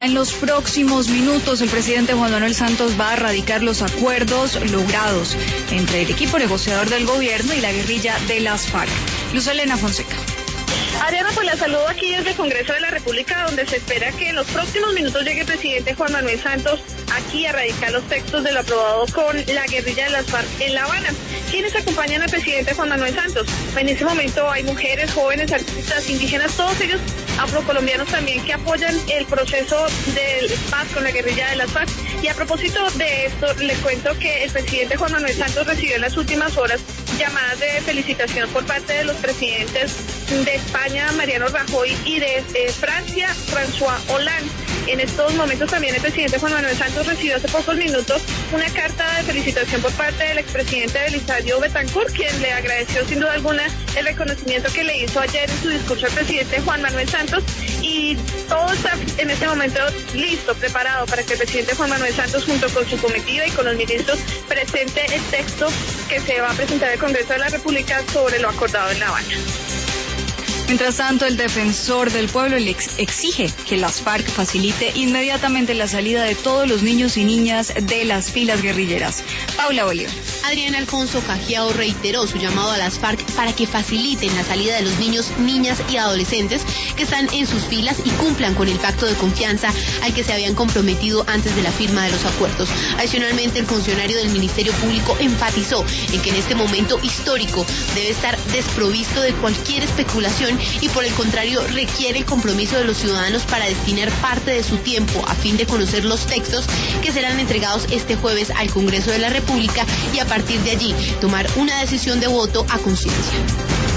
En los próximos minutos, el presidente Juan Manuel Santos va a radicar los acuerdos logrados entre el equipo negociador del gobierno y la guerrilla de las FARC. Luz Elena Fonseca. Adriana, pues la saludo aquí desde el Congreso de la República, donde se espera que en los próximos minutos llegue el presidente Juan Manuel Santos aquí a radicar los textos de lo aprobado con la guerrilla de las FARC en La Habana. ¿Quiénes acompañan al presidente Juan Manuel Santos? En ese momento hay mujeres, jóvenes, artistas, indígenas, todos ellos afrocolombianos también que apoyan el proceso de paz con la guerrilla de las FARC. Y a propósito de esto, les cuento que el presidente Juan Manuel Santos recibió en las últimas horas llamadas de felicitación por parte de los presidentes de España, Mariano Rajoy, y de Francia, François Hollande. En estos momentos también el presidente Juan Manuel Santos recibió hace pocos minutos una carta de felicitación por parte del expresidente Belisario Betancur, quien le agradeció sin duda alguna el reconocimiento que le hizo ayer en su discurso al presidente Juan Manuel Santos, y todo está en este momento listo, preparado para que el presidente Juan Manuel Santos, junto con su comitiva y con los ministros, presente el texto que se va a presentar al Congreso de la República sobre lo acordado en La Habana. Mientras tanto, el defensor del pueblo le exige que las FARC facilite inmediatamente la salida de todos los niños y niñas de las filas guerrilleras. Paula Bolívar. Adrián Alfonso Cajiao reiteró su llamado a las FARC para que faciliten la salida de los niños, niñas y adolescentes que están en sus filas y cumplan con el pacto de confianza al que se habían comprometido antes de la firma de los acuerdos. Adicionalmente, el funcionario del Ministerio Público enfatizó en que en este momento histórico debe estar desprovisto de cualquier especulación y por el contrario requiere el compromiso de los ciudadanos para destinar parte de su tiempo a fin de conocer los textos que serán entregados este jueves al Congreso de la República y a partir de allí tomar una decisión de voto a conciencia.